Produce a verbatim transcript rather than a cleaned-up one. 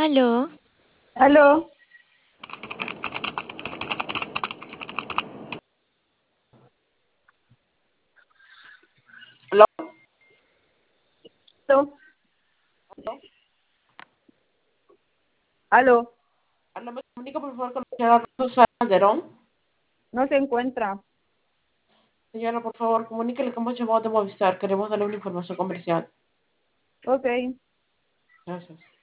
Aló, Aló, Aló, aló, aló, aló, me comunica por favor con la señora Rosa Calderón. no se encuentra. Señora, por favor, comuníquele que hemos llamado de Movistar. Queremos darle una información comercial. Ok, Gracias.